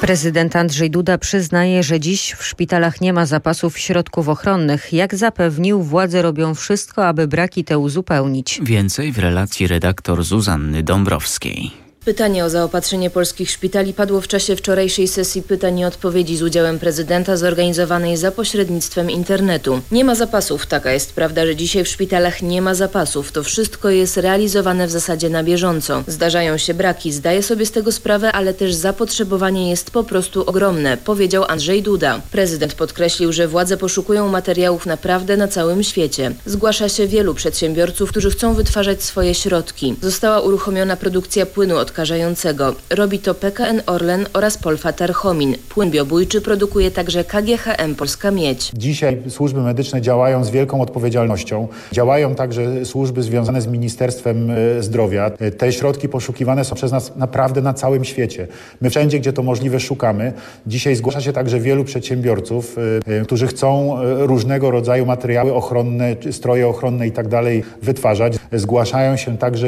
Prezydent Andrzej Duda przyznaje, że dziś w szpitalach nie ma zapasów środków ochronnych. Jak zapewnił, władze robią wszystko, aby braki te uzupełnić. Więcej w relacji redaktor Zuzanny Dąbrowskiej. Pytanie o zaopatrzenie polskich szpitali padło w czasie wczorajszej sesji pytań i odpowiedzi z udziałem prezydenta zorganizowanej za pośrednictwem internetu. Nie ma zapasów, taka jest prawda, że dzisiaj w szpitalach nie ma zapasów. To wszystko jest realizowane w zasadzie na bieżąco. Zdarzają się braki, zdaję sobie z tego sprawę, ale też zapotrzebowanie jest po prostu ogromne, powiedział Andrzej Duda. Prezydent podkreślił, że władze poszukują materiałów naprawdę na całym świecie. Zgłasza się wielu przedsiębiorców, którzy chcą wytwarzać swoje środki. Została uruchomiona produkcja płynu odkażającego. Robi to PKN Orlen oraz Polfa Tarchomin. Płyn biobójczy produkuje także KGHM Polska Miedź. Dzisiaj służby medyczne działają z wielką odpowiedzialnością. Działają także służby związane z Ministerstwem Zdrowia. Te środki poszukiwane są przez nas naprawdę na całym świecie. My wszędzie, gdzie to możliwe, szukamy. Dzisiaj zgłasza się także wielu przedsiębiorców, którzy chcą różnego rodzaju materiały ochronne, stroje ochronne i tak dalej wytwarzać. Zgłaszają się także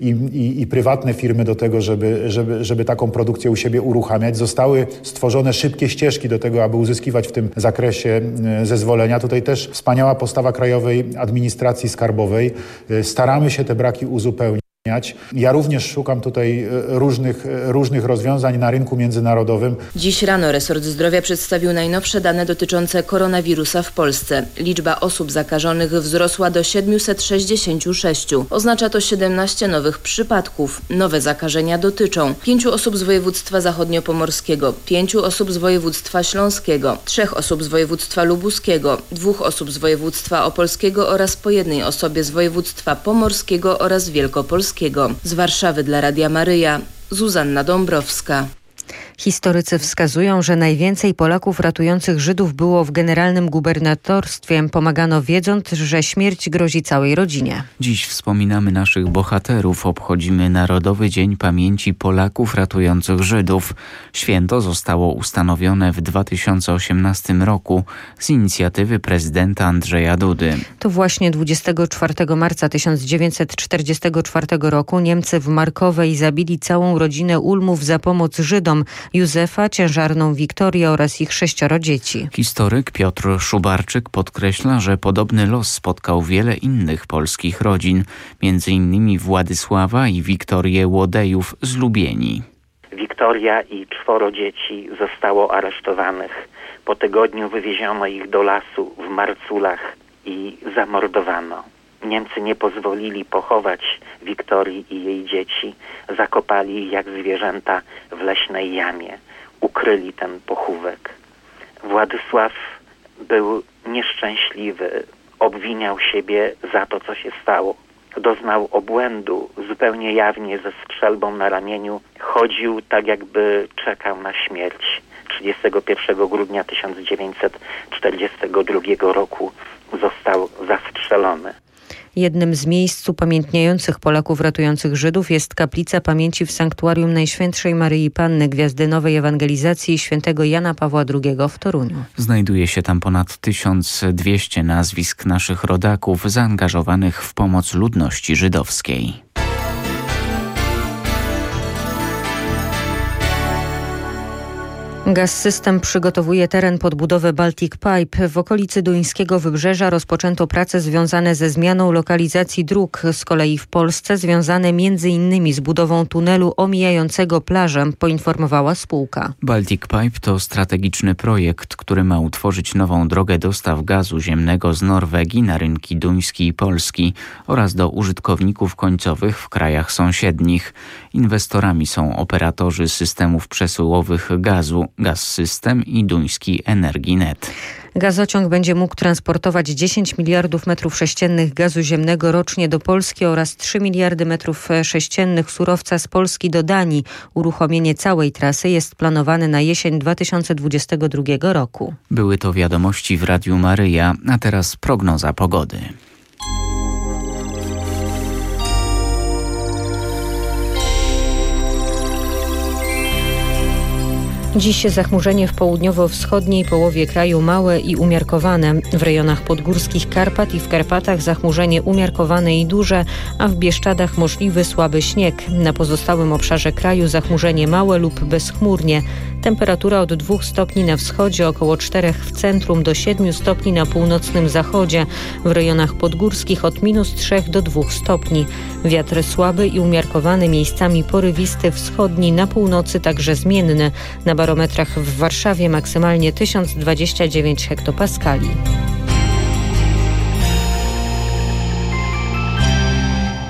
i prywatne firmy do tego, żeby taką produkcję u siebie uruchamiać. Zostały stworzone szybkie ścieżki do tego, aby uzyskiwać w tym zakresie zezwolenia. Tutaj też wspaniała postawa Krajowej Administracji Skarbowej. Staramy się te braki uzupełniać. Ja również szukam tutaj różnych rozwiązań na rynku międzynarodowym. Dziś rano resort zdrowia przedstawił najnowsze dane dotyczące koronawirusa w Polsce. Liczba osób zakażonych wzrosła do 766. Oznacza to 17 nowych przypadków. Nowe zakażenia dotyczą 5 osób z województwa zachodniopomorskiego, 5 osób z województwa śląskiego, 3 osób z województwa lubuskiego, 2 osób z województwa opolskiego oraz po 1 osobie z województwa pomorskiego oraz wielkopolskiego. Z Warszawy dla Radia Maryja, Zuzanna Dąbrowska. Historycy wskazują, że najwięcej Polaków ratujących Żydów było w generalnym gubernatorstwie. Pomagano, wiedząc, że śmierć grozi całej rodzinie. Dziś wspominamy naszych bohaterów. Obchodzimy Narodowy Dzień Pamięci Polaków ratujących Żydów. Święto zostało ustanowione w 2018 roku z inicjatywy prezydenta Andrzeja Dudy. To właśnie 24 marca 1944 roku Niemcy w Markowej zabili całą rodzinę Ulmów za pomoc Żydom. Józefa, ciężarną Wiktorię oraz ich 6 dzieci. Historyk Piotr Szubarczyk podkreśla, że podobny los spotkał wiele innych polskich rodzin, m.in. Władysława i Wiktorię Łodejów z Lubieni. Wiktoria i 4 dzieci zostało aresztowanych. Po tygodniu wywieziono ich do lasu w Marculach i zamordowano. Niemcy nie pozwolili pochować Wiktorii i jej dzieci. Zakopali ich jak zwierzęta w leśnej jamie. Ukryli ten pochówek. Władysław był nieszczęśliwy. Obwiniał siebie za to, co się stało. Doznał obłędu zupełnie jawnie ze strzelbą na ramieniu. Chodził tak, jakby czekał na śmierć. 31 grudnia 1942 roku został zastrzelony. Jednym z miejsc upamiętniających Polaków ratujących Żydów jest kaplica pamięci w Sanktuarium Najświętszej Maryi Panny Gwiazdy Nowej Ewangelizacji świętego Jana Pawła II w Toruniu. Znajduje się tam ponad 1200 nazwisk naszych rodaków zaangażowanych w pomoc ludności żydowskiej. Gaz-System przygotowuje teren pod budowę Baltic Pipe. W okolicy duńskiego wybrzeża rozpoczęto prace związane ze zmianą lokalizacji dróg. Z kolei w Polsce związane m.in. z budową tunelu omijającego plażę, poinformowała spółka. Baltic Pipe to strategiczny projekt, który ma utworzyć nową drogę dostaw gazu ziemnego z Norwegii na rynki duński i polski oraz do użytkowników końcowych w krajach sąsiednich. Inwestorami są operatorzy systemów przesyłowych gazu, Gaz-System i duński Energinet. Gazociąg będzie mógł transportować 10 miliardów metrów sześciennych gazu ziemnego rocznie do Polski oraz 3 miliardy metrów sześciennych surowca z Polski do Danii. Uruchomienie całej trasy jest planowane na jesień 2022 roku. Były to wiadomości w Radiu Maryja, a teraz prognoza pogody. Dziś zachmurzenie w południowo-wschodniej połowie kraju małe i umiarkowane. W rejonach podgórskich Karpat i w Karpatach zachmurzenie umiarkowane i duże, a w Bieszczadach możliwy słaby śnieg. Na pozostałym obszarze kraju zachmurzenie małe lub bezchmurnie. Temperatura od 2 stopni na wschodzie, około 4 w centrum do 7 stopni na północnym zachodzie. W rejonach podgórskich od -3 do 2 stopni. Wiatr słaby i umiarkowany, miejscami porywisty, wschodni, na północy także zmienny. Na barometrach w Warszawie maksymalnie 1029 hektopaskali.